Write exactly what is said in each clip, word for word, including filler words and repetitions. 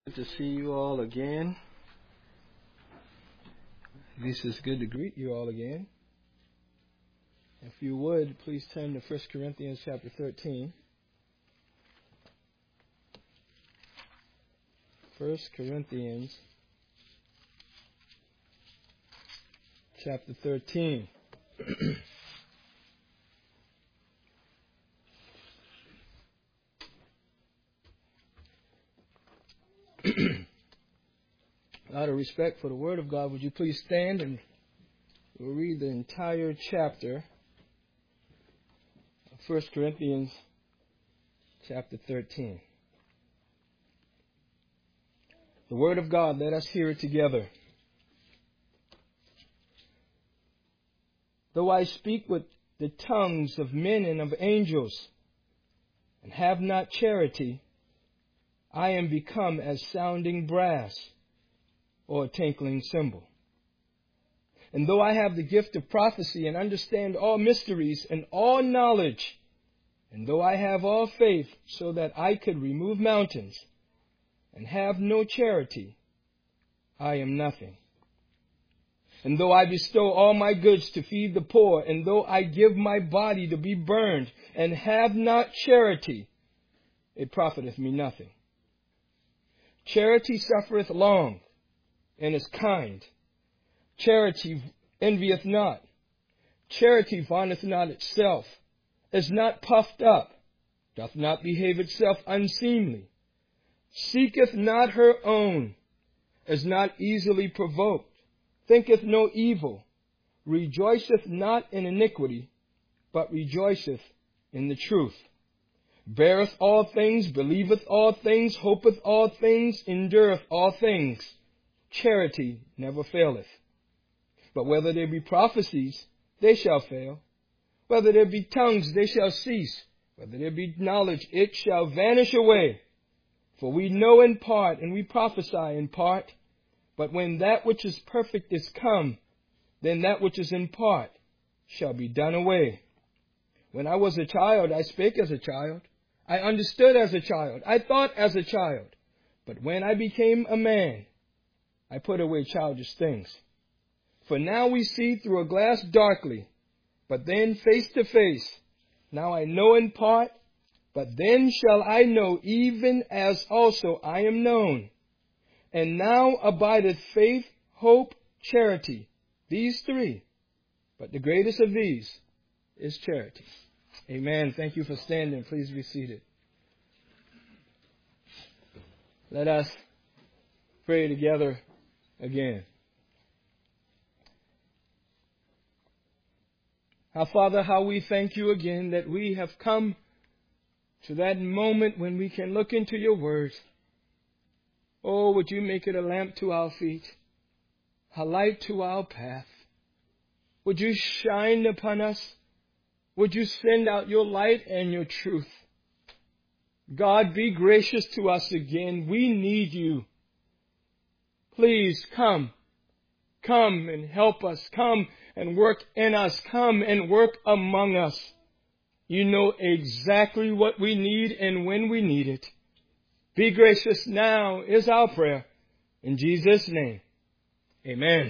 Good to see you all again. At least it's good to greet you all again. If you would, please turn to First Corinthians chapter thirteen. First Corinthians chapter thirteen. Out of respect for the Word of God, would you please stand and we'll read the entire chapter of First Corinthians chapter thirteen. The Word of God, let us hear it together. Though I speak with the tongues of men and of angels, and have not charity, I am become as sounding brass or a tinkling cymbal. And though I have the gift of prophecy and understand all mysteries and all knowledge, and though I have all faith so that I could remove mountains, and have no charity, I am nothing. And though I bestow all my goods to feed the poor, and though I give my body to be burned, and have not charity, it profiteth me nothing. Charity suffereth long, and is kind. Charity envieth not. Charity vaunteth not itself, is not puffed up, doth not behave itself unseemly, seeketh not her own, is not easily provoked, thinketh no evil, rejoiceth not in iniquity, but rejoiceth in the truth, beareth all things, believeth all things, hopeth all things, endureth all things. Charity never faileth. But whether there be prophecies, they shall fail. Whether there be tongues, they shall cease. Whether there be knowledge, it shall vanish away. For we know in part, and we prophesy in part. But when that which is perfect is come, then that which is in part shall be done away. When I was a child, I spake as a child. I understood as a child. I thought as a child. But when I became a man, I put away childish things. For now we see through a glass darkly, but then face to face. Now I know in part, but then shall I know even as also I am known. And now abideth faith, hope, charity, these three. But the greatest of these is charity. Amen. Thank you for standing. Please be seated. Let us pray together again. Our Father, how we thank you again that we have come to that moment when we can look into your word. Oh, would you make it a lamp to our feet, a light to our path? Would you shine upon us? Would you send out your light and your truth? God, be gracious to us again. We need you. Please come. Come and help us. Come and work in us. Come and work among us. You know exactly what we need and when we need it. Be gracious now is our prayer. In Jesus' name, amen.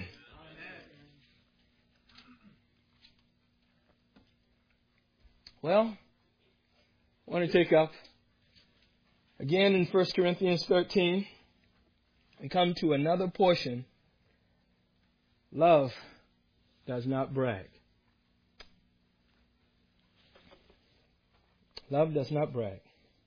Well, I want to take up again in First Corinthians thirteen and come to another portion. Love does not brag. Love does not brag.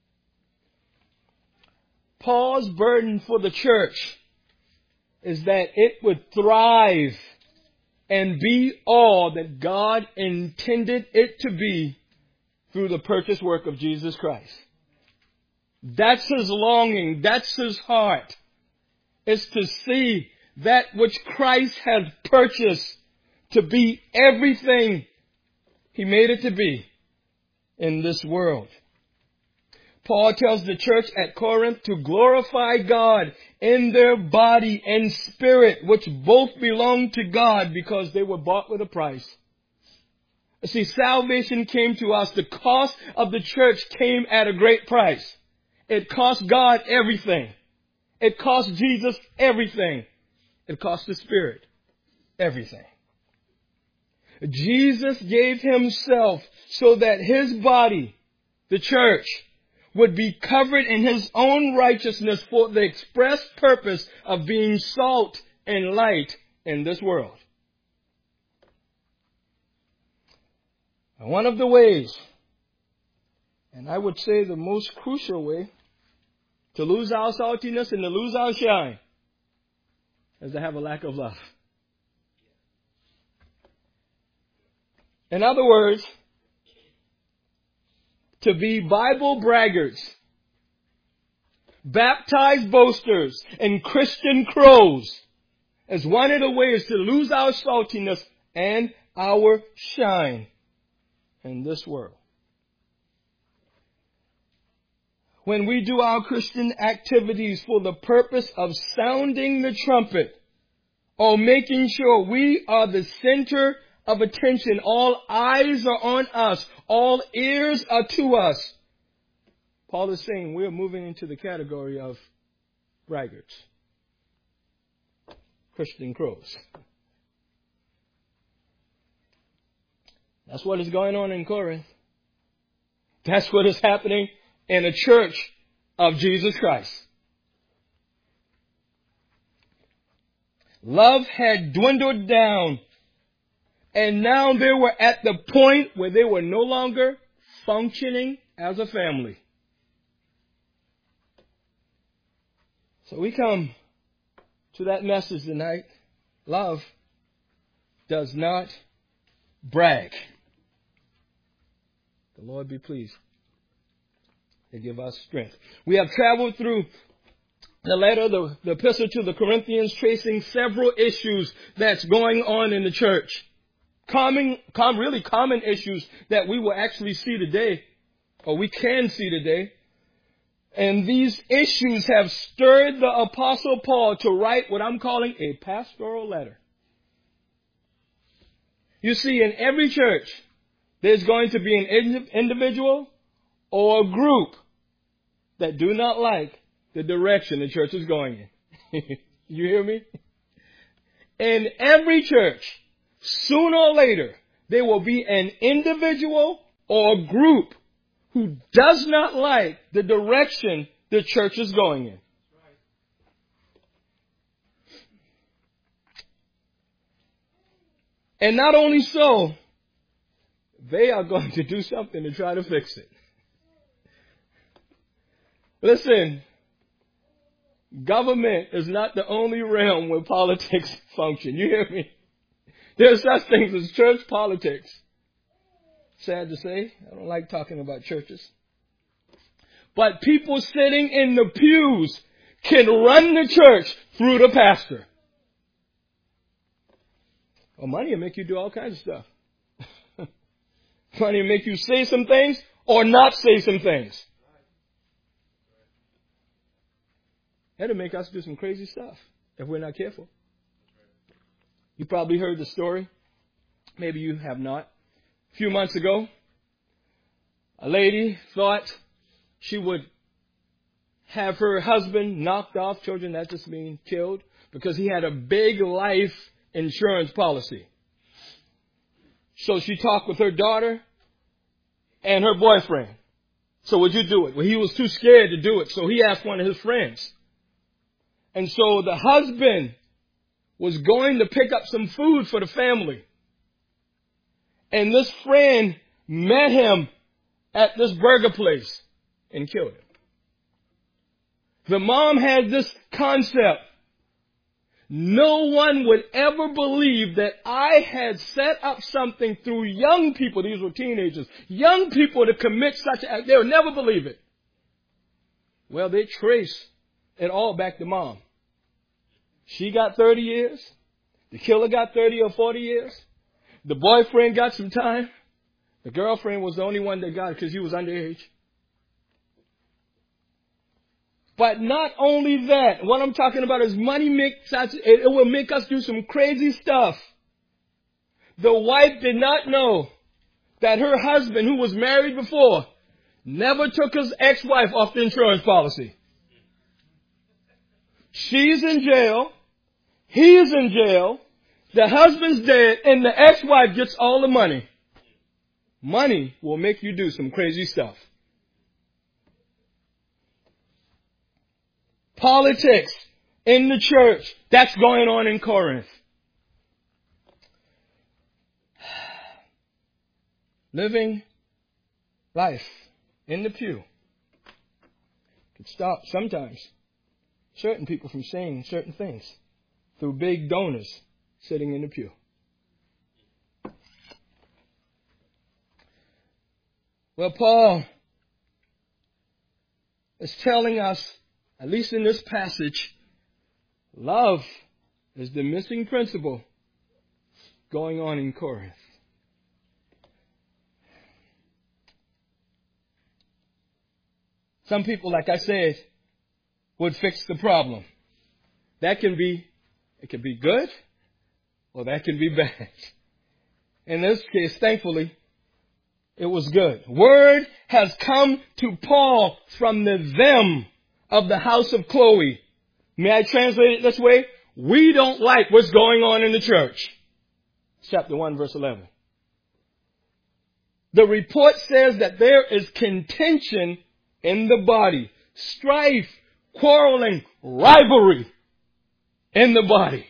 Paul's burden for the church is that it would thrive and be all that God intended it to be through the purchase work of Jesus Christ. That's his longing. That's his heart. Is to see that which Christ has purchased to be everything he made it to be in this world. Paul tells the church at Corinth to glorify God in their body and spirit, which both belong to God because they were bought with a price. You see, salvation came to us. The cost of the church came at a great price. It cost God everything. It cost Jesus everything. It cost the Spirit everything. Jesus gave himself so that his body, the church, would be covered in his own righteousness for the express purpose of being salt and light in this world. One of the ways, and I would say the most crucial way, to lose our saltiness and to lose our shine is to have a lack of love. In other words, to be Bible braggarts, baptized boasters, and Christian crows is one of the ways to lose our saltiness and our shine in this world. When we do our Christian activities for the purpose of sounding the trumpet or making sure we are the center of attention, all eyes are on us, all ears are to us, Paul is saying we're moving into the category of braggarts, Christian crows. That's what is going on in Corinth. That's what is happening in a church of Jesus Christ. Love had dwindled down, and now they were at the point where they were no longer functioning as a family. So we come to that message tonight. Love does not brag. The Lord be pleased to give us strength. We have traveled through the letter, the, the epistle to the Corinthians, tracing several issues that's going on in the church. Common, com, really common issues that we will actually see today, or we can see today. And these issues have stirred the Apostle Paul to write what I'm calling a pastoral letter. You see, in every church, there's going to be an individual or a group that do not like the direction the church is going in. You hear me? In every church, sooner or later, there will be an individual or a group who does not like the direction the church is going in. And not only so, they are going to do something to try to fix it. Listen, government is not the only realm where politics function. You hear me? There are such things as church politics. Sad to say, I don't like talking about churches. But people sitting in the pews can run the church through the pastor. Well, money will make you do all kinds of stuff. Money will make you say some things or not say some things. That'll make us do some crazy stuff if we're not careful. You probably heard the story. Maybe you have not. A few months ago, a lady thought she would have her husband knocked off, children, that just means killed, because he had a big life insurance policy. So she talked with her daughter and her boyfriend. So would you do it? Well, he was too scared to do it, so he asked one of his friends. And so the husband was going to pick up some food for the family. And this friend met him at this burger place and killed him. The mom had this concept. No one would ever believe that I had set up something through young people. These were teenagers. Young people to commit such a, they would never believe it. Well, they trace it all back to mom. She got thirty years. The killer got thirty or forty years. The boyfriend got some time. The girlfriend was the only one that got it because he was underage. But not only that, what I'm talking about is money makes us, it will make us do some crazy stuff. The wife did not know that her husband, who was married before, never took his ex-wife off the insurance policy. She's in jail. He's in jail. The husband's dead, and the ex-wife gets all the money. Money will make you do some crazy stuff. Politics in the church. That's going on in Corinth. Living life in the pew can stop sometimes certain people from saying certain things through big donors sitting in the pew. Well, Paul is telling us, at least in this passage, love is the missing principle going on in Corinth. Some people, like I said, would fix the problem. That can be, it can be good, or that can be bad. In this case, thankfully, it was good. Word has come to Paul from the them of the house of Chloe. May I translate it this way? We don't like what's going on in the church. Chapter one, verse eleven. The report says that there is contention in the body, strife, quarreling, rivalry in the body.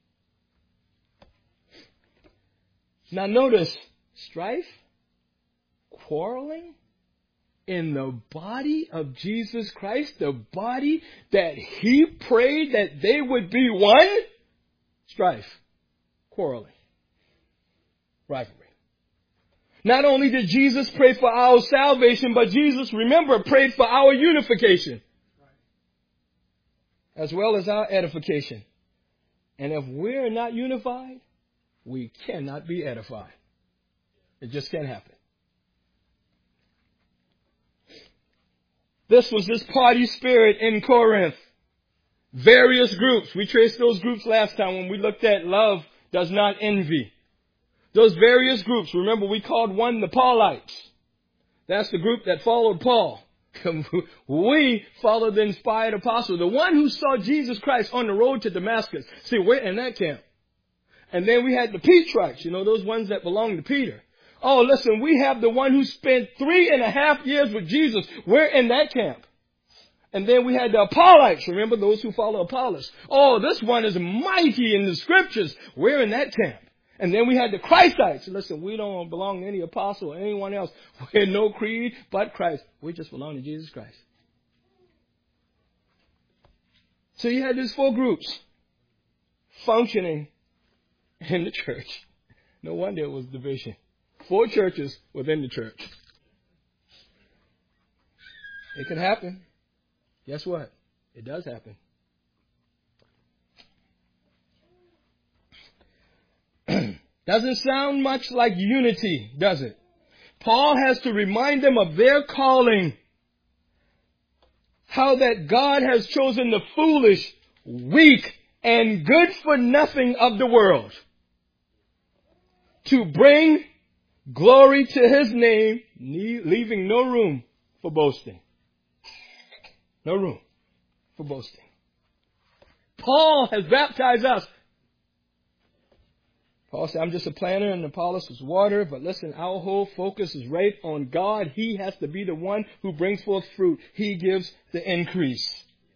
Now notice, strife, quarreling in the body of Jesus Christ, the body that He prayed that they would be one. Strife, quarreling, rivalry. Not only did Jesus pray for our salvation, but Jesus, remember, prayed for our unification as well as our edification. And if we're not unified, we cannot be edified. It just can't happen. This was this party spirit in Corinth. Various groups. We traced those groups last time when we looked at love does not envy. Those various groups. Remember, we called one the Paulites. That's the group that followed Paul. We followed the inspired apostle, the one who saw Jesus Christ on the road to Damascus. See, we're in that camp. And then we had the Petrites, you know, those ones that belonged to Peter. Oh, listen, we have the one who spent three and a half years with Jesus. We're in that camp. And then we had the Apollites. Remember those who follow Apollos? Oh, this one is mighty in the scriptures. We're in that camp. And then we had the Christites. Listen, we don't belong to any apostle or anyone else. We're no creed but Christ. We just belong to Jesus Christ. So you had these four groups functioning in the church. No wonder it was division. Four churches within the church. It can happen. Guess what? It does happen. Doesn't sound much like unity, does it? Paul has to remind them of their calling. How that God has chosen the foolish, weak, and good for nothing of the world to bring glory to His name, leaving no room for boasting. No room for boasting. Paul has baptized us. Paul said, I'm just a planter and Apollos is water. But listen, our whole focus is right on God. He has to be the one who brings forth fruit. He gives the increase.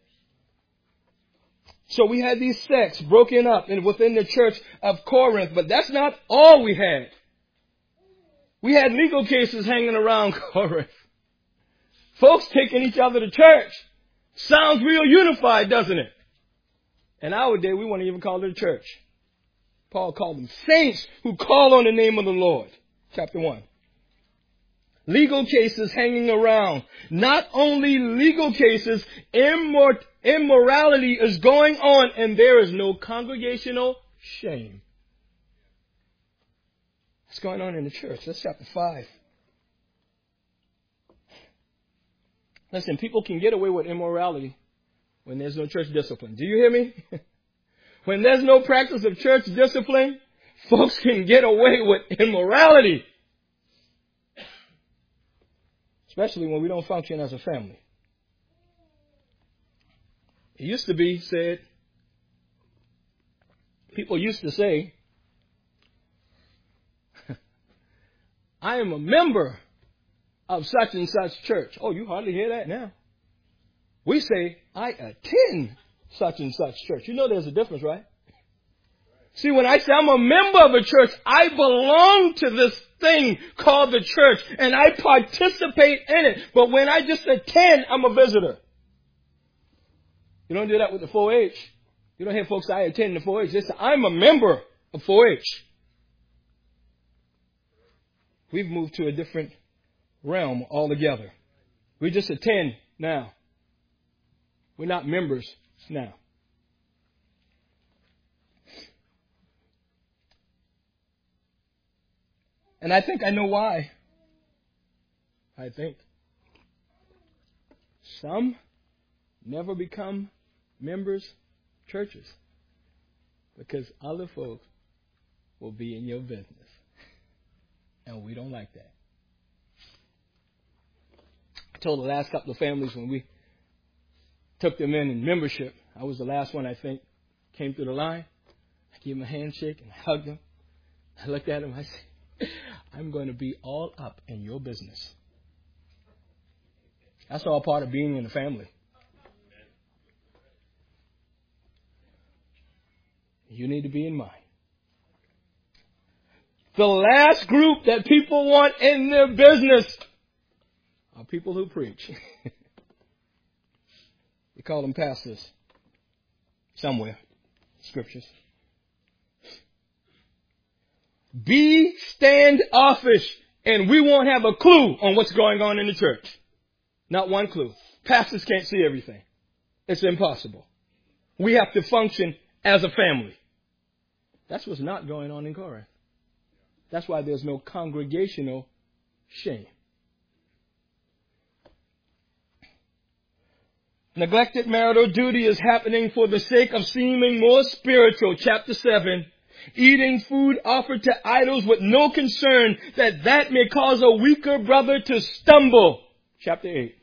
So we had these sects broken up in, within the church of Corinth. But that's not all we had. We had legal cases hanging around Corinth. Folks taking each other to church. Sounds real unified, doesn't it? In our day, we wouldn't even call it a church. Paul called them saints who call on the name of the Lord. Chapter one. Legal cases hanging around. Not only legal cases, immor- immorality is going on and there is no congregational shame. What's going on in the church? That's chapter five. Listen, people can get away with immorality when there's no church discipline. Do you hear me? When there's no practice of church discipline, folks can get away with immorality. Especially when we don't function as a family. It used to be said, people used to say, I am a member of such and such church. Oh, you hardly hear that now. We say, I attend such and such church. You know there's a difference, right? See, when I say I'm a member of a church, I belong to this thing called the church, and I participate in it. But when I just attend, I'm a visitor. You don't do that with the four H. You don't hear folks say, I attend the four H. They say, I'm a member of four H. We've moved to a different realm altogether. We just attend now. We're not members now. And I think I know why. I think some never become members of churches because other folks will be in your business. And we don't like that. I told the last couple of families when we took them in in membership, I was the last one, I think, came through the line. I gave them a handshake and I hugged them. I looked at them. I said, I'm going to be all up in your business. That's all part of being in the family. You need to be in mine. The last group that people want in their business are people who preach. We call them pastors somewhere, scriptures. Be standoffish, and we won't have a clue on what's going on in the church. Not one clue. Pastors can't see everything. It's impossible. We have to function as a family. That's what's not going on in Corinth. That's why there's no congregational shame. Neglected marital duty is happening for the sake of seeming more spiritual. Chapter seven. Eating food offered to idols with no concern that that may cause a weaker brother to stumble. Chapter eight.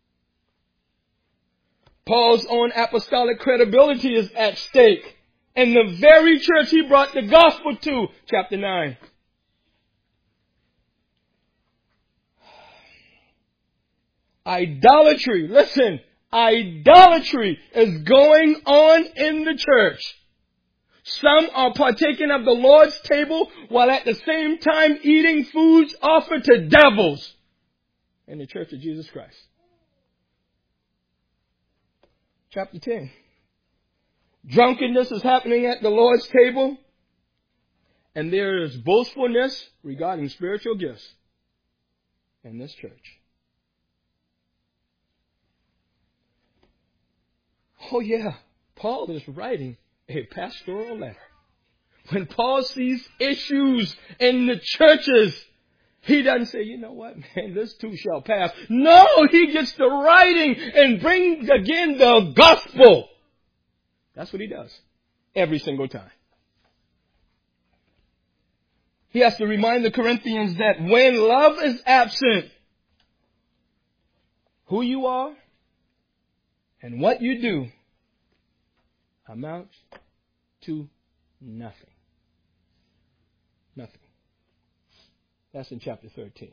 Paul's own apostolic credibility is at stake. And the very church he brought the gospel to. Chapter nine. Idolatry, listen, idolatry is going on in the church. Some are partaking of the Lord's table while at the same time eating foods offered to devils in the Church of Jesus Christ. Chapter ten. Drunkenness is happening at the Lord's table, and there is boastfulness regarding spiritual gifts in this church. Oh yeah, Paul is writing a pastoral letter. When Paul sees issues in the churches, he doesn't say, you know what, man, this too shall pass. No, he gets to writing and brings again the gospel. That's what he does every single time. He has to remind the Corinthians that when love is absent, who you are and what you do amounts to nothing. Nothing. That's in chapter thirteen.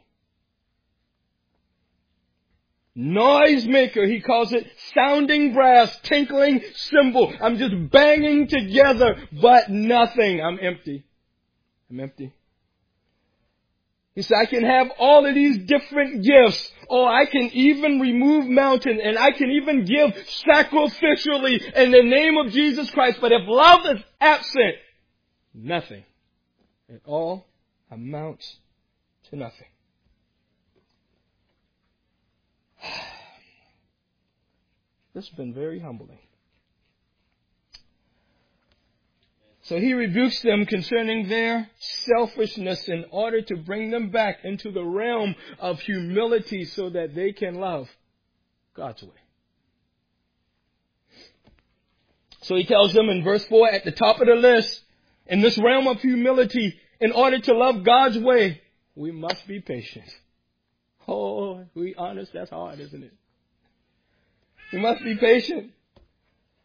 Noisemaker, he calls it, sounding brass, tinkling cymbal. I'm just banging together, but nothing. I'm empty. I'm empty. He said, I can have all of these different gifts. Or I can even remove mountains. And I can even give sacrificially in the name of Jesus Christ. But if love is absent, nothing. It all amounts to nothing. This has been very humbling. So he rebukes them concerning their selfishness in order to bring them back into the realm of humility so that they can love God's way. So he tells them in verse four, at the top of the list, in this realm of humility, in order to love God's way, we must be patient. Oh, we honest, that's hard, isn't it? We must be patient.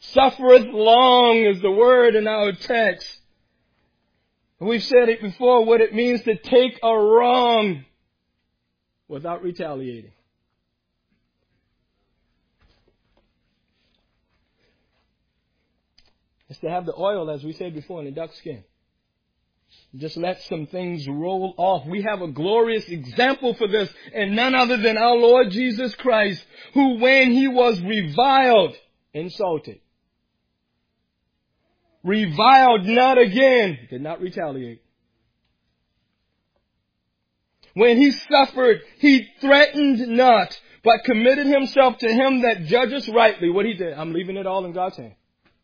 Suffereth long is the word in our text. We've said it before, what it means to take a wrong without retaliating. It's to have the oil, as we said before, in the duck skin. Just let some things roll off. We have a glorious example for this, and none other than our Lord Jesus Christ, who when he was reviled, insulted, reviled not again, did not retaliate. When he suffered, he threatened not, but committed himself to him that judges rightly. What he did, I'm leaving it all in God's hand.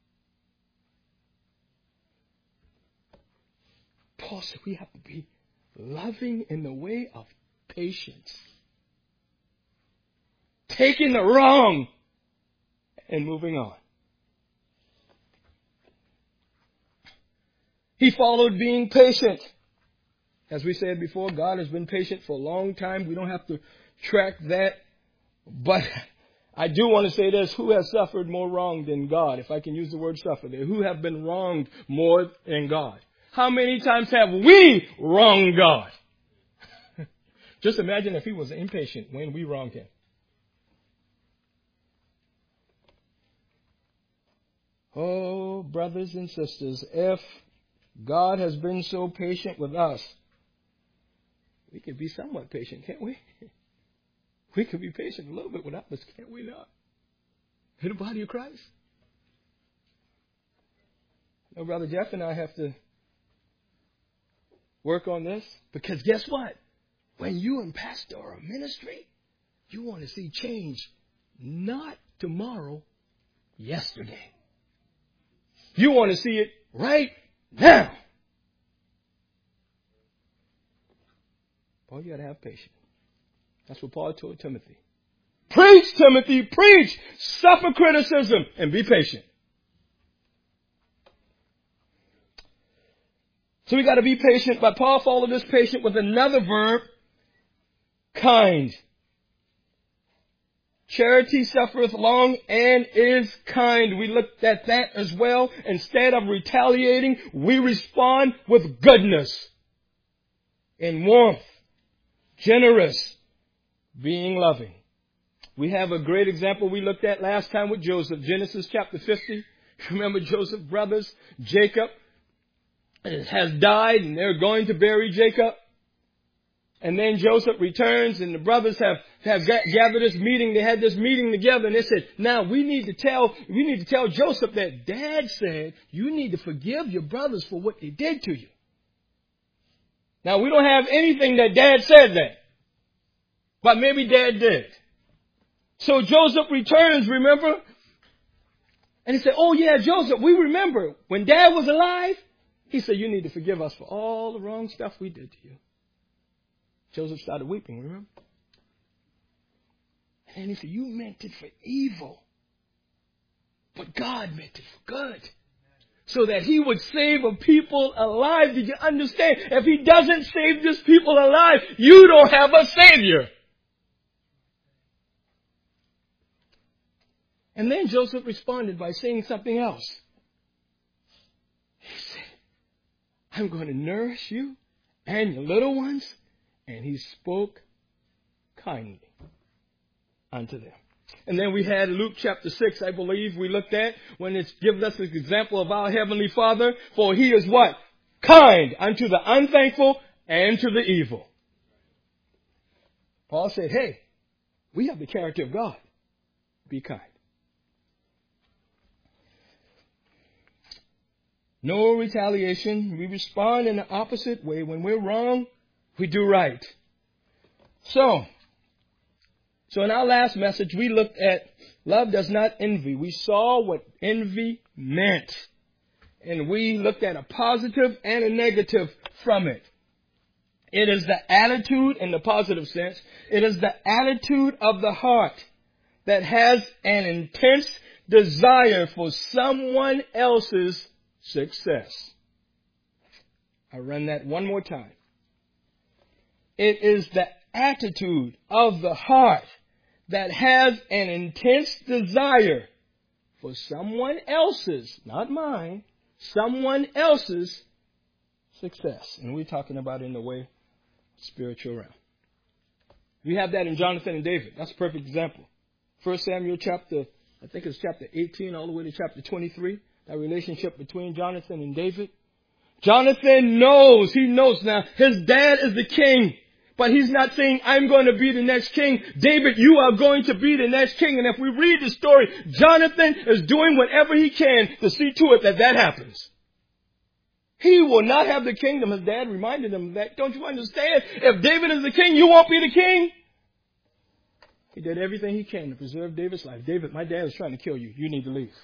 Paul said we have to be loving in the way of patience. Taking the wrong and moving on. He followed being patient. As we said before, God has been patient for a long time. We don't have to track that. But I do want to say this. Who has suffered more wrong than God? If I can use the word suffer there. Who have been wronged more than God? How many times have we wronged God? Just imagine if he was impatient when we wronged him. Oh, brothers and sisters, if God has been so patient with us, we can be somewhat patient, can't we? We can be patient a little bit with others, can't we not? In the body of Christ. No, Brother Jeff and I have to work on this, because guess what? When you and pastor or ministry, you want to see change, not tomorrow, yesterday. You want to see it right now. Paul, you got to have patience. That's what Paul told Timothy. Preach, Timothy, preach. Suffer criticism and be patient. So we got to be patient, but Paul followed this patient with another verb, kind. Charity suffereth long and is kind. We looked at that as well. Instead of retaliating, we respond with goodness and warmth, generous, being loving. We have a great example we looked at last time with Joseph, Genesis chapter fifty. Remember Joseph's brothers, Jacob has died and they're going to bury Jacob. And then Joseph returns and the brothers have, have gathered this meeting. They had this meeting together and they said, now we need to tell, we need to tell Joseph that Dad said you need to forgive your brothers for what they did to you. Now we don't have anything that Dad said that, but maybe Dad did. So Joseph returns, remember? And he said, oh yeah, Joseph, we remember when Dad was alive. He said, you need to forgive us for all the wrong stuff we did to you. Joseph started weeping, remember? And then he said, you meant it for evil, but God meant it for good, so that he would save a people alive. Did you understand? If he doesn't save this people alive, you don't have a Savior. And then Joseph responded by saying something else. He said, I'm going to nourish you and your little ones. And he spoke kindly unto them. And then we had Luke chapter six, I believe, we looked at when it's given us an example of our Heavenly Father. For he is what? Kind unto the unthankful and to the evil. Paul said, hey, we have the character of God. Be kind. No retaliation. We respond in the opposite way. When we're wrong, we do right. So, so in our last message, we looked at love does not envy. We saw what envy meant. And we looked at a positive and a negative from it. It is the attitude in the positive sense. It is the attitude of the heart that has an intense desire for someone else's success. I run that one more time. It is the attitude of the heart that has an intense desire for someone else's, not mine, someone else's success. And we're talking about in the way spiritual realm. We have that in Jonathan and David. That's a perfect example. First Samuel chapter, I think it's chapter eighteen all the way to chapter twenty-three. That relationship between Jonathan and David. Jonathan knows, he knows now, his dad is the king. But he's not saying, I'm going to be the next king. David, you are going to be the next king. And if we read the story, Jonathan is doing whatever he can to see to it that that happens. He will not have the kingdom. His dad reminded him of that. Don't you understand? If David is the king, you won't be the king. He did everything he can to preserve David's life. David, my dad is trying to kill you. You need to leave.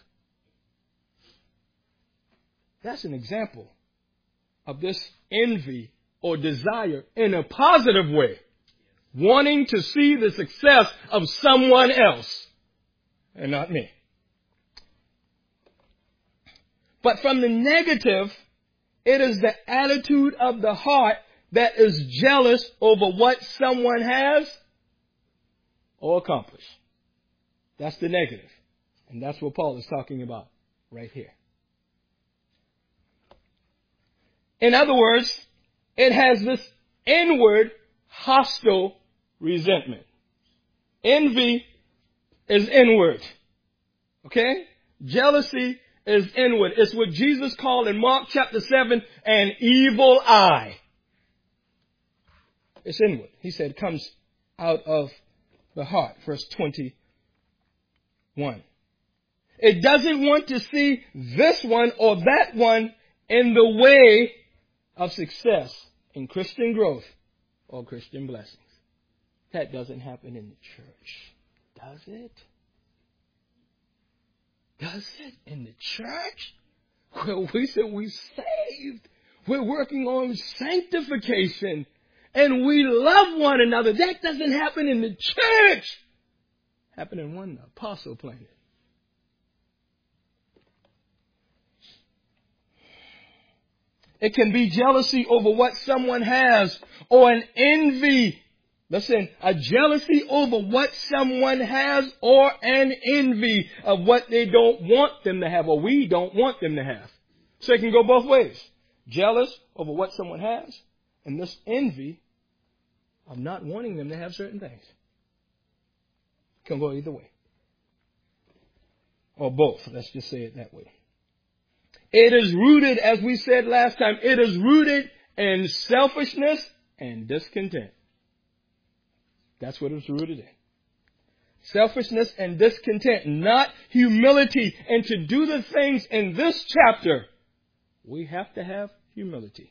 That's an example of this envy or desire in a positive way. Wanting to see the success of someone else and not me. But from the negative, it is the attitude of the heart that is jealous over what someone has or accomplished. That's the negative. And that's what Paul is talking about right here. In other words, it has this inward hostile resentment. Envy is inward. Okay? Jealousy is inward. It's what Jesus called in Mark chapter seven an evil eye. It's inward. He said it comes out of the heart. Verse twenty-one. It doesn't want to see this one or that one in the way of success in Christian growth or Christian blessings. That doesn't happen in the church, does it? Does it in the church? Well, we said we saved. We're working on sanctification. And we love one another. That doesn't happen in the church. Happened in one apostle planet. It can be jealousy over what someone has or an envy. Listen, a jealousy over what someone has or an envy of what they don't want them to have or we don't want them to have. So it can go both ways. Jealous over what someone has and this envy of not wanting them to have certain things. Can go either way. Or both. Let's just say it that way. It is rooted, as we said last time, it is rooted in selfishness and discontent. That's what it's rooted in. Selfishness and discontent, not humility. And to do the things in this chapter, we have to have humility.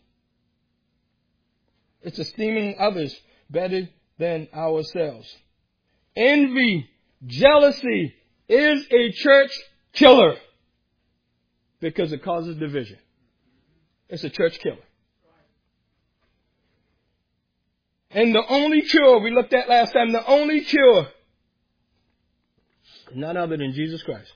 It's esteeming others better than ourselves. Envy, jealousy is a church killer because it causes division. It's a church killer. And the only cure, we looked at last time, the only cure, none other than Jesus Christ.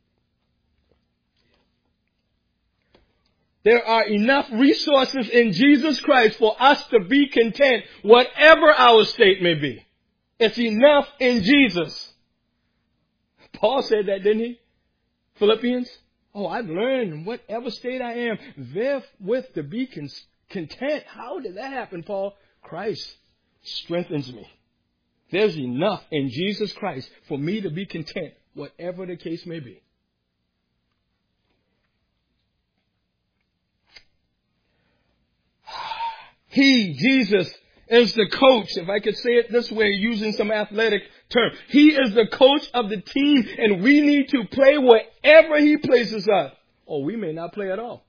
There are enough resources in Jesus Christ for us to be content, whatever our state may be. It's enough in Jesus. Paul said that, didn't he? Philippians. Oh, I've learned in whatever state I am, therewith to be con- content. How did that happen, Paul? Christ strengthens me. There's enough in Jesus Christ for me to be content, whatever the case may be. He, Jesus, is the coach, if I could say it this way, using some athletic term. He is the coach of the team, and we need to play wherever He places us. Or we may not play at all.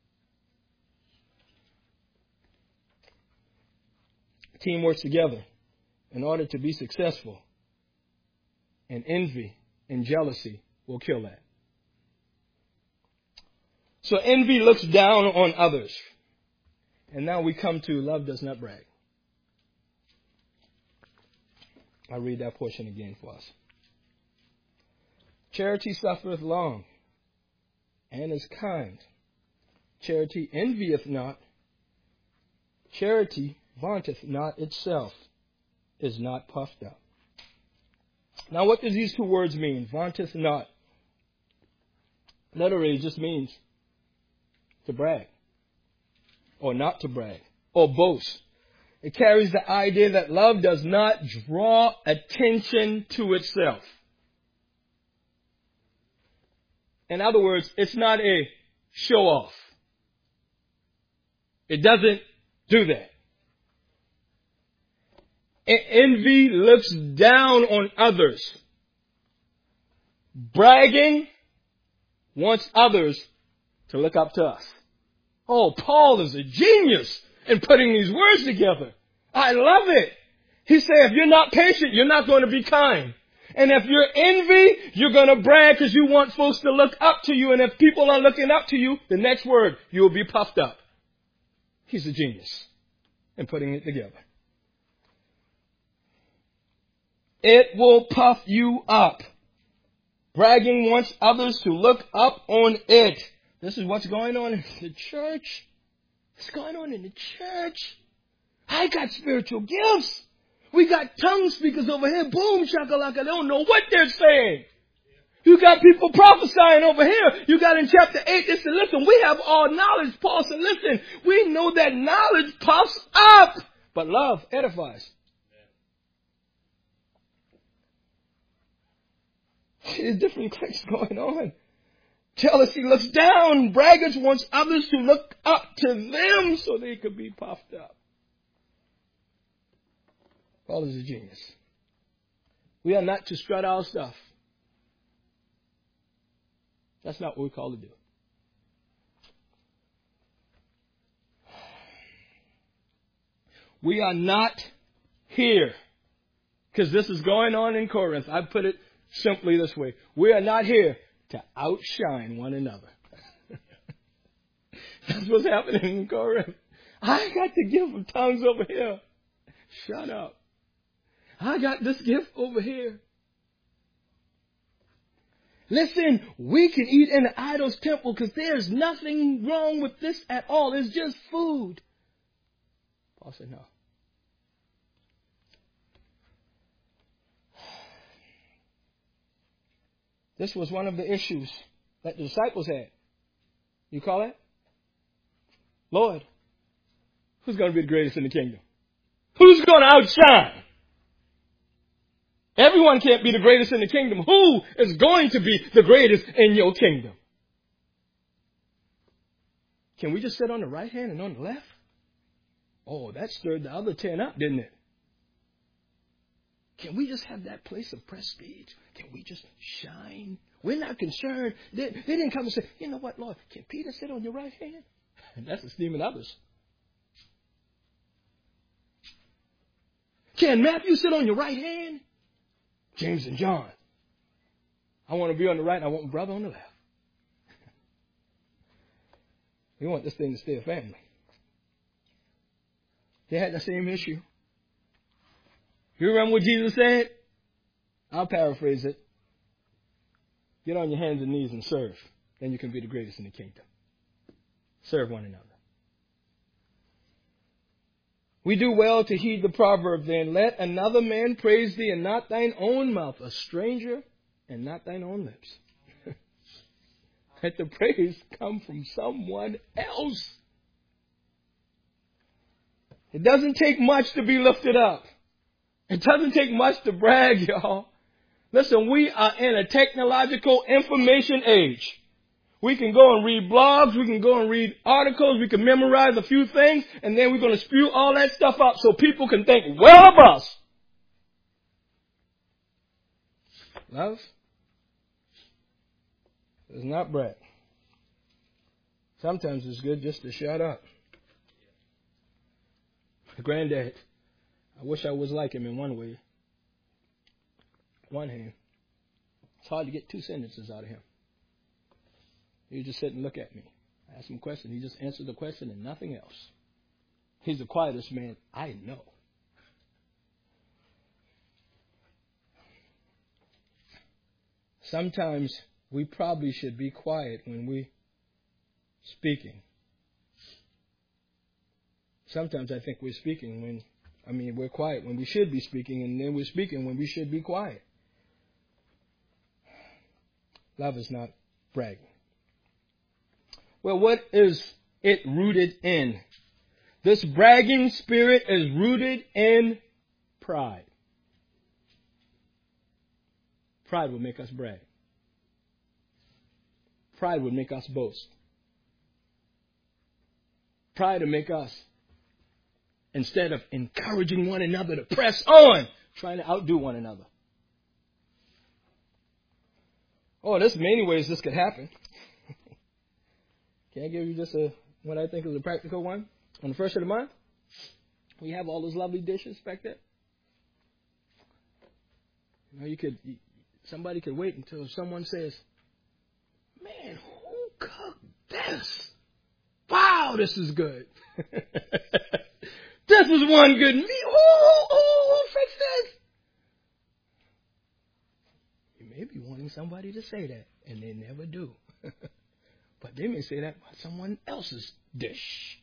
The team works together in order to be successful. And envy and jealousy will kill that. So envy looks down on others. And now we come to love does not brag. I'll read that portion again for us. Charity suffereth long and is kind. Charity envieth not. Charity vaunteth not itself, is not puffed up. Now what does these two words mean? Vaunteth not Literally, it just means to brag or not to brag or boast. It carries the idea that love does not draw attention to itself. In other words, it's not a show off. It doesn't do that. Envy looks down on others. Bragging wants others to look up to us. Oh, Paul is a genius in putting these words together. I love it. He said, if you're not patient, you're not going to be kind. And if you're envy, you're going to brag because you want folks to look up to you. And if people are looking up to you, the next word, you will be puffed up. He's a genius in putting it together. It will puff you up. Bragging wants others to look up on it. This is what's going on in the church. What's going on in the church? I got spiritual gifts. We got tongue speakers over here. Boom, shakalaka. They don't know what they're saying. You got people prophesying over here. You got in chapter eight, they said, listen, we have all knowledge. Paul said, listen, we know that knowledge puffs up, but love edifies. There's different things going on. Jealousy looks down. Braggers wants others to look up to them so they could be puffed up. Paul is a genius. We are not to strut our stuff. That's not what we're called to do. We are not here, because this is going on in Corinth. I put it simply this way. We are not here to outshine one another. That's what's happening in Corinth. I got the gift of tongues over here. Shut up. I got this gift over here. Listen, we can eat in the idol's temple because there's nothing wrong with this at all. It's just food. Paul said no. This was one of the issues that the disciples had. You call it? Lord, who's going to be the greatest in the kingdom? Who's going to outshine? Everyone can't be the greatest in the kingdom. Who is going to be the greatest in your kingdom? Can we just sit on the right hand and on the left? Oh, that stirred the other ten up, didn't it? Can we just have that place of prestige? Can we just shine? We're not concerned. They, they didn't come and say, you know what, Lord, can Peter sit on your right hand? And that's esteeming others. Can Matthew sit on your right hand? James and John. I want to be on the right and I want my brother on the left. We want this thing to stay a family. They had the same issue. You remember what Jesus said? I'll paraphrase it. Get on your hands and knees and serve. Then you can be the greatest in the kingdom. Serve one another. We do well to heed the proverb then. Let another man praise thee and not thine own mouth. A stranger and not thine own lips. Let the praise come from someone else. It doesn't take much to be lifted up. It doesn't take much to brag, y'all. Listen, we are in a technological information age. We can go and read blogs, we can go and read articles, we can memorize a few things, and then we're going to spew all that stuff out so people can think well of us. Love does not brag. Sometimes it's good just to shut up. Granddad, I wish I was like him in one way. One hand. It's hard to get two sentences out of him. He just sit and look at me. I ask him a question. He just answered the question and nothing else. He's the quietest man I know. Sometimes we probably should be quiet when we speaking. Sometimes I think we're speaking when, I mean, we're quiet when we should be speaking, and then we're speaking when we should be quiet. Love is not bragging. Well, what is it rooted in? This bragging spirit is rooted in pride. Pride will make us brag. Pride would make us boast. Pride will make us, instead of encouraging one another to press on, trying to outdo one another. Oh, there's many ways this could happen. Can I give you just a what I think is a practical one? On the first of the month, we have all those lovely dishes back there. You know, you could somebody could wait until someone says, "Man, who cooked this? Wow, this is good. This was one good meal. Who, who, who fixed this?" You may be wanting somebody to say that, and they never do. But they may say that about someone else's dish.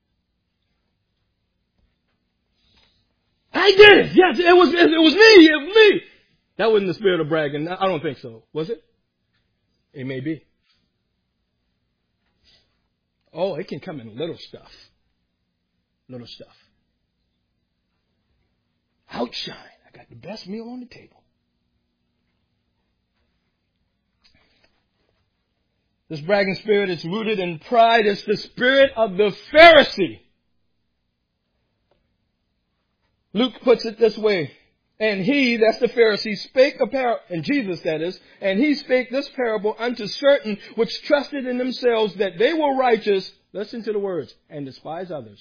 I did it. Yes, it was, it was me. It was me. That wasn't the spirit of bragging. I don't think so. Was it? It may be. Oh, it can come in little stuff. Little stuff. Outshine. I got the best meal on the table. This bragging spirit is rooted in pride. It's the spirit of the Pharisee. Luke puts it this way. And he, that's the Pharisee, spake a parable, and Jesus that is, and he spake this parable unto certain which trusted in themselves that they were righteous, listen to the words, and despise others.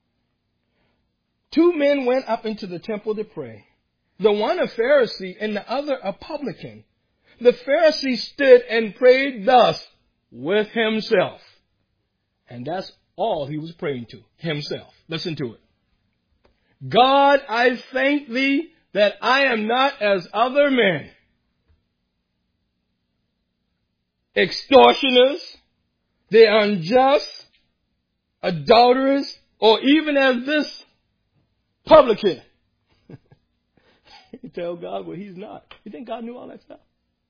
Two men went up into the temple to pray. The one a Pharisee and the other a publican. The Pharisee stood and prayed thus with himself. And that's all he was praying to, himself. Listen to it. God, I thank thee that I am not as other men, extortioners, the unjust, adulterers, or even as this publican. You tell God what he's not. You think God knew all that stuff?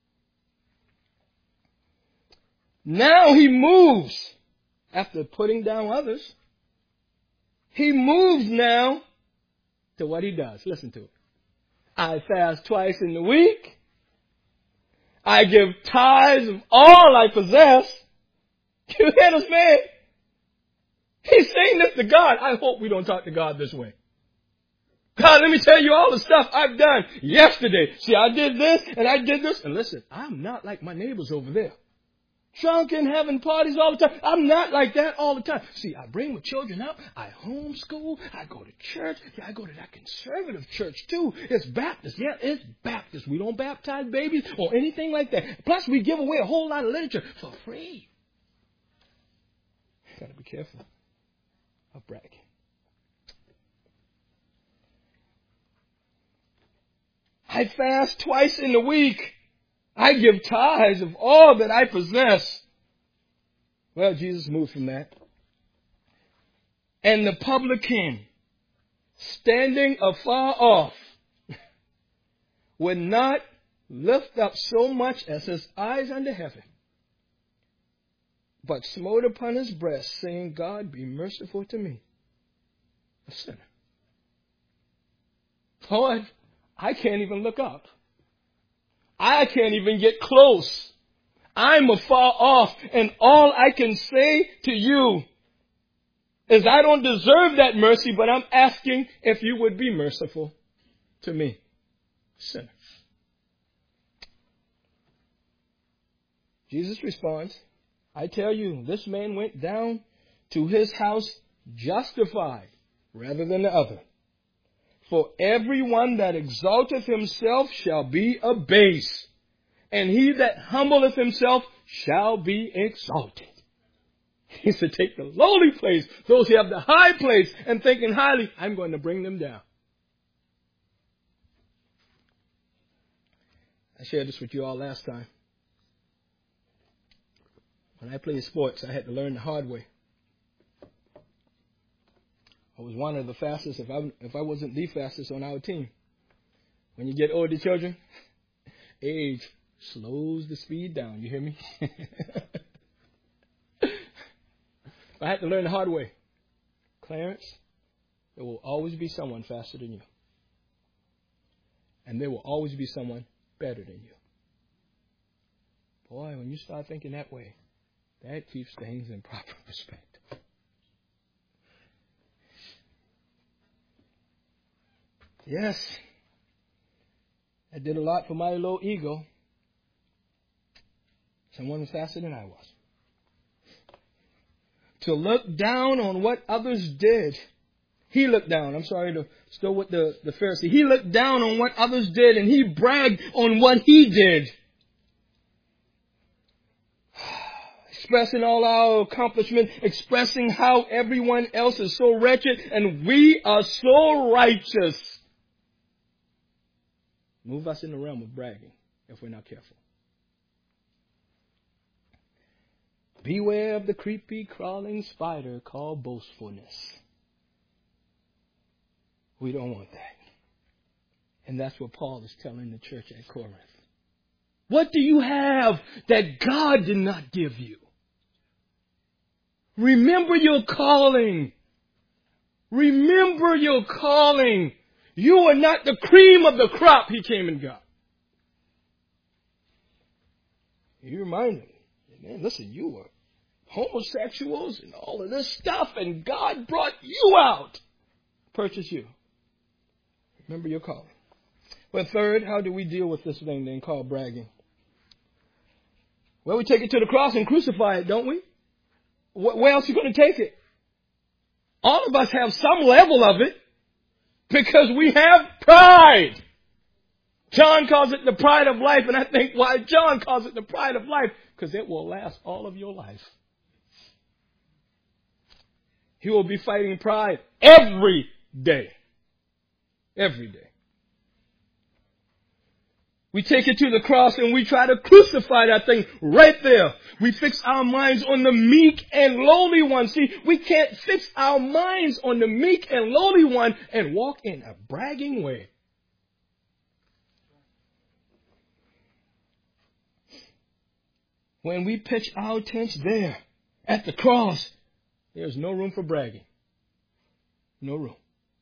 Now he moves, after putting down others, he moves now to what he does. Listen to it. I fast twice in the week. I give tithes of all I possess. You hear this man? He's saying this to God. I hope we don't talk to God this way. God, let me tell you all the stuff I've done yesterday. See, I did this and I did this. And listen, I'm not like my neighbors over there. Drunk and having parties all the time. I'm not like that all the time. See, I bring my children up. I homeschool. I go to church. Yeah, I go to that conservative church too. It's Baptist. Yeah, it's Baptist. We don't baptize babies or anything like that. Plus, we give away a whole lot of literature for free. Got to be careful of bragging. I fast twice in the week. I give tithes of all that I possess. Well, Jesus moved from that. And the publican, standing afar off, would not lift up so much as his eyes unto heaven, but smote upon his breast, saying, God, be merciful to me, a sinner. Lord, I can't even look up. I can't even get close. I'm afar off, and all I can say to you is I don't deserve that mercy, but I'm asking if you would be merciful to me, sinner. Jesus responds, I tell you, this man went down to his house justified rather than the other. For everyone that exalteth himself shall be abased, and he that humbleth himself shall be exalted. He said, take the lowly place, those who have the high place, and thinking highly, I'm going to bring them down. I shared this with you all last time. When I played sports, I had to learn the hard way. I was one of the fastest, if I, if I wasn't the fastest on our team. When you get older children, age slows the speed down. You hear me? I had to learn the hard way. Clarence, there will always be someone faster than you. And there will always be someone better than you. Boy, when you start thinking that way, that keeps things in proper perspective. Yes, I did a lot for my little ego. Someone was faster than I was. To look down on what others did. He looked down. I'm sorry to still with the, the Pharisee. He looked down on what others did and he bragged on what he did. Expressing all our accomplishments, expressing how everyone else is so wretched and we are so righteous. Move us in the realm of bragging if we're not careful. Beware of the creepy, crawling spider called boastfulness. We don't want that. And that's what Paul is telling the church at Corinth. What do you have that God did not give you? Remember your calling. Remember your calling. You are not the cream of the crop he came and got. You remind him, man, listen, you were homosexuals and all of this stuff, and God brought you out. Purchase you. Remember your calling. Well, third, how do we deal with this thing then called bragging? Well, we take it to the cross and crucify it, don't we? Where else are you going to take it? All of us have some level of it because we have pride. John calls it the pride of life, and I think why John calls it the pride of life, because it will last all of your life. He will be fighting pride every day. Every day. We take it to the cross and we try to crucify that thing right there. We fix our minds on the meek and lowly one. See, we can't fix our minds on the meek and lowly one and walk in a bragging way. When we pitch our tents there at the cross, there's no room for bragging. No room.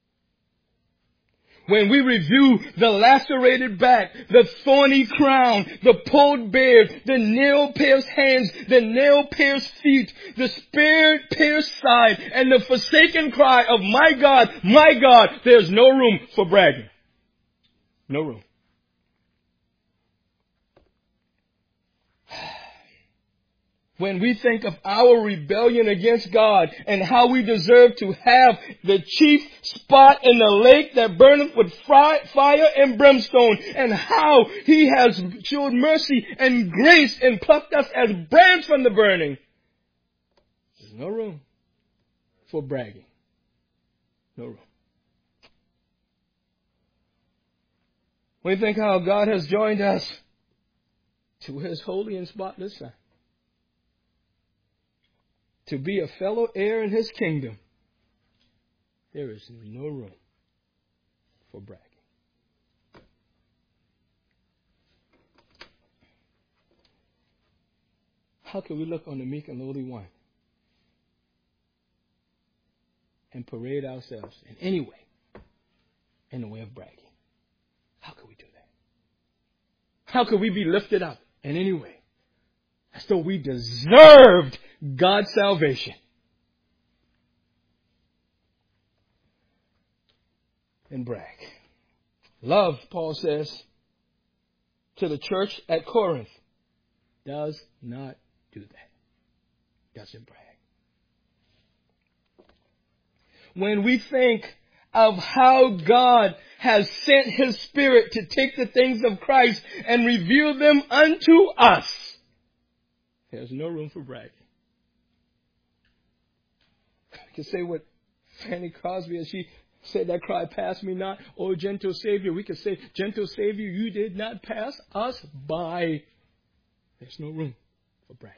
When we review the lacerated back, the thorny crown, the pulled beard, the nail-pierced hands, the nail-pierced feet, the spear-pierced side, and the forsaken cry of my God, my God, there's no room for bragging. No room. When we think of our rebellion against God and how we deserve to have the chief spot in the lake that burneth with fire and brimstone, and how He has showed mercy and grace and plucked us as brands from the burning, there's no room for bragging. No room. We think how God has joined us to His holy and spotless Son, to be a fellow heir in His kingdom. There is no room for bragging. How can we look on the meek and lowly one and parade ourselves in any way in the way of bragging? How can we do that? How could we be lifted up in any way as though we deserved God's salvation? And brag. Love, Paul says to the church at Corinth, does not do that. Doesn't brag. When we think of how God has sent His Spirit to take the things of Christ and reveal them unto us, there's no room for bragging. I can say what Fanny Crosby, as she said that cry, pass me not, O gentle Savior. We could say, gentle Savior, you did not pass us by. There's no room for bragging.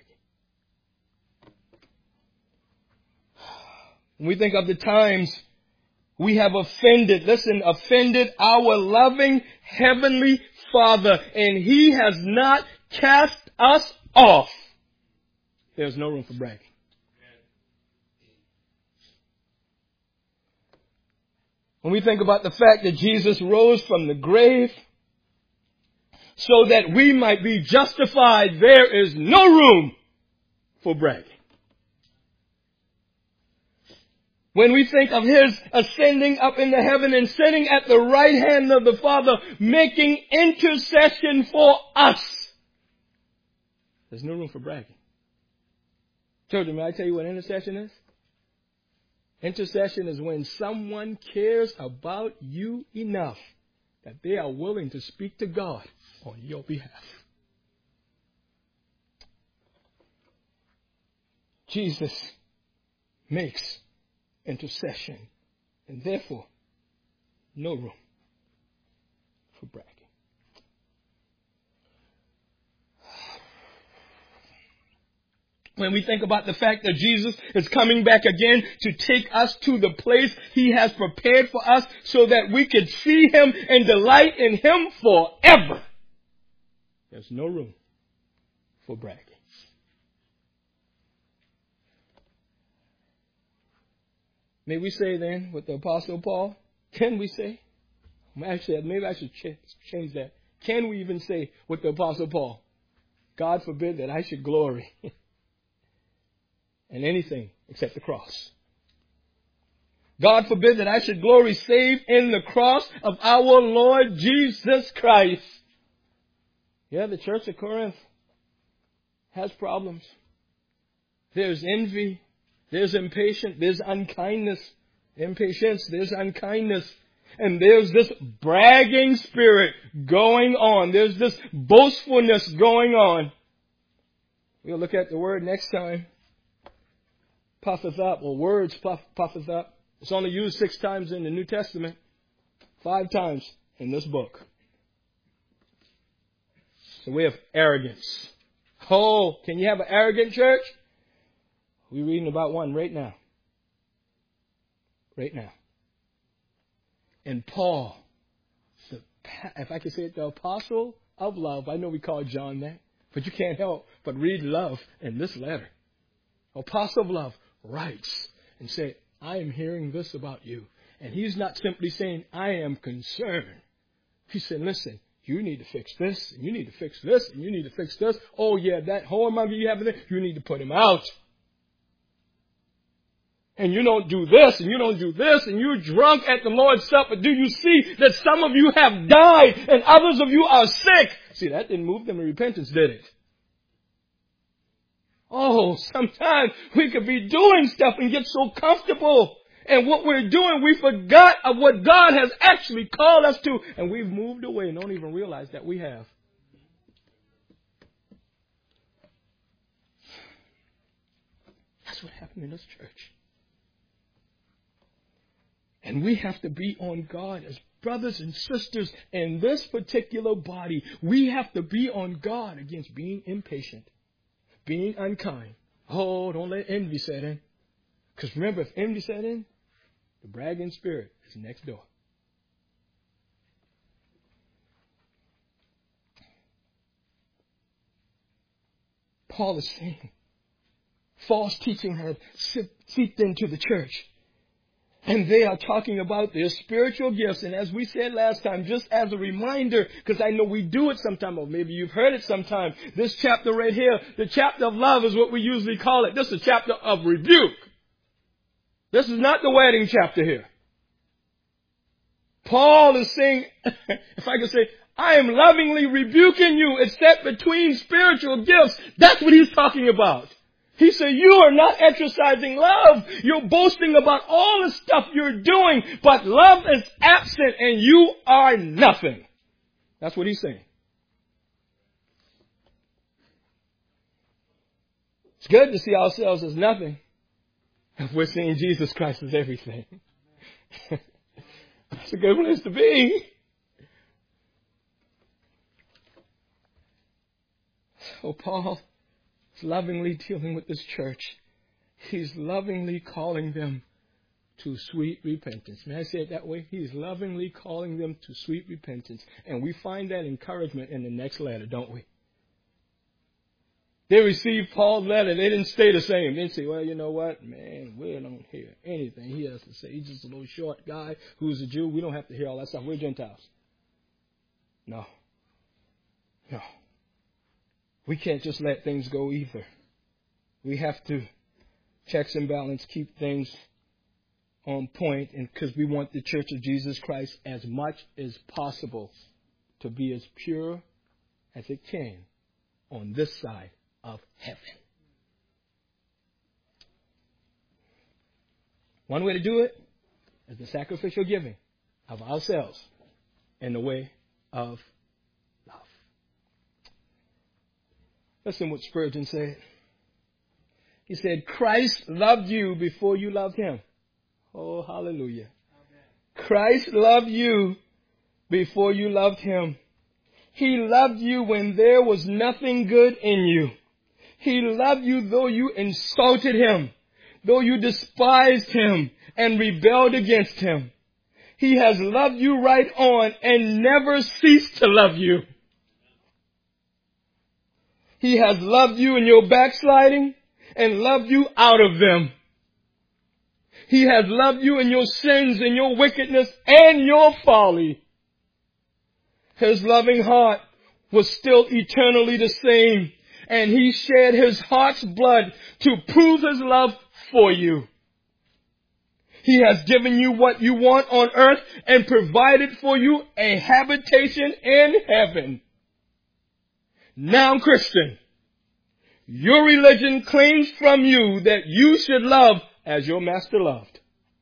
When we think of the times we have offended, listen, offended our loving Heavenly Father, and He has not cast us off, there's no room for bragging. When we think about the fact that Jesus rose from the grave so that we might be justified, there is no room for bragging. When we think of His ascending up into heaven and sitting at the right hand of the Father, making intercession for us, there's no room for bragging. Children, may I tell you what intercession is? Intercession is when someone cares about you enough that they are willing to speak to God on your behalf. Jesus makes intercession, and therefore no room for bragging. When we think about the fact that Jesus is coming back again to take us to the place He has prepared for us so that we could see Him and delight in Him forever, there's no room for bragging. May we say then with the Apostle Paul, can we say? Actually, maybe I should change that. Can we even say with the Apostle Paul, God forbid that I should glory in anything except the cross. God forbid that I should glory save in the cross of our Lord Jesus Christ. Yeah, the church of Corinth has problems. There's envy. There's impatience. There's unkindness. Impatience. There's unkindness. And there's this bragging spirit going on. There's this boastfulness going on. We'll look at the word next time. Puffeth up, or words puff, puffeth up. It's only used six times in the New Testament. Five times in this book. It's a way of arrogance. Oh, can you have an arrogant church? We're reading about one right now. Right now. And Paul, the, if I could say it, the apostle of love. I know we call John that, but you can't help but read love in this letter. Apostle of love writes and say, I am hearing this about you. And he's not simply saying, I am concerned. He said, listen, you need to fix this, and you need to fix this, and you need to fix this. Oh yeah, that whoremonger you have there, you need to put him out. And you don't do this, and you don't do this, and you're drunk at the Lord's Supper. Do you see that some of you have died, and others of you are sick? See, that didn't move them to repentance, did it? Oh, sometimes we could be doing stuff and get so comfortable. And what we're doing, we forgot of what God has actually called us to. And we've moved away and don't even realize that we have. That's what happened in this church. And we have to be on guard as brothers and sisters in this particular body. We have to be on guard against being impatient. Being unkind. Oh, don't let envy set in. Because remember, if envy set in, the bragging spirit is next door. Paul is saying, false teaching has seeped into the church. And they are talking about their spiritual gifts. And as we said last time, just as a reminder, because I know we do it sometime, or maybe you've heard it sometime, this chapter right here, the chapter of love is what we usually call it. This is a chapter of rebuke. This is not the wedding chapter here. Paul is saying, if I could say, I am lovingly rebuking you. It's set between spiritual gifts. That's what he's talking about. He said, you are not exercising love. You're boasting about all the stuff you're doing, but love is absent and you are nothing. That's what he's saying. It's good to see ourselves as nothing if we're seeing Jesus Christ as everything. That's a good place to be. So Paul is lovingly dealing with this church. He's lovingly calling them to sweet repentance. May I say it that way? He's lovingly calling them to sweet repentance. And we find that encouragement in the next letter, don't we? They received Paul's letter. They didn't stay the same. They didn't say, well, you know what, man, we don't hear anything he has to say. He's just a little short guy who's a Jew. We don't have to hear all that stuff. We're Gentiles. No. No. We can't just let things go either. We have to checks and balance, keep things on point, and because we want the Church of Jesus Christ as much as possible to be as pure as it can on this side of heaven. One way to do it is the sacrificial giving of ourselves in the way of love. Listen what Spurgeon said. He said, Christ loved you before you loved him. Oh, hallelujah. Amen. Christ loved you before you loved him. He loved you when there was nothing good in you. He loved you though you insulted him, though you despised him and rebelled against him. He has loved you right on and never ceased to love you. He has loved you in your backsliding and loved you out of them. He has loved you in your sins and your wickedness and your folly. His loving heart was still eternally the same, and he shed his heart's blood to prove his love for you. He has given you what you want on earth and provided for you a habitation in heaven. Now, Christian, your religion claims from you that you should love as your master loved.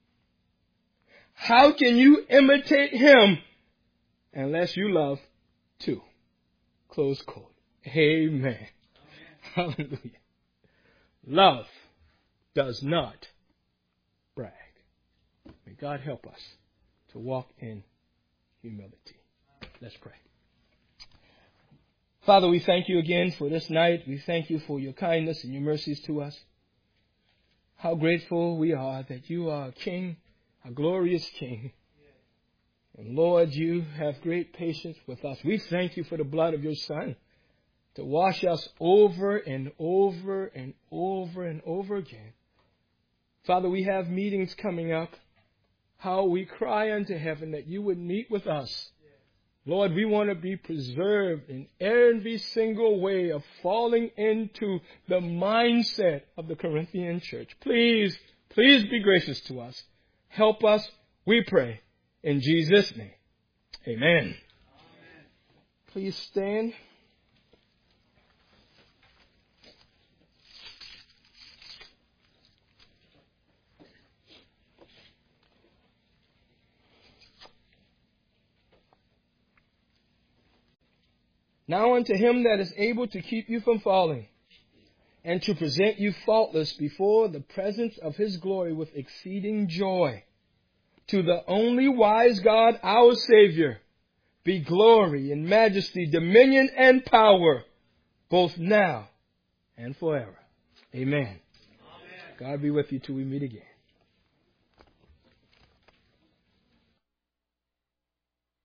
How can you imitate him unless you love too? Close quote. Amen. Hallelujah. Love does not brag. May God help us to walk in humility. Let's pray. Father, we thank you again for this night. We thank you for your kindness and your mercies to us. How grateful we are that you are a King, a glorious King. And Lord, you have great patience with us. We thank you for the blood of your Son to wash us over and over and over and over again. Father, we have meetings coming up. How we cry unto heaven that you would meet with us. Lord, we want to be preserved in every single way of falling into the mindset of the Corinthian church. Please, please be gracious to us. Help us, we pray. In Jesus' name, amen. Amen. Please stand. Now unto him that is able to keep you from falling, and to present you faultless before the presence of his glory with exceeding joy. To the only wise God, our Savior, be glory and majesty, dominion and power, both now and forever. Amen. Amen. God be with you till we meet again.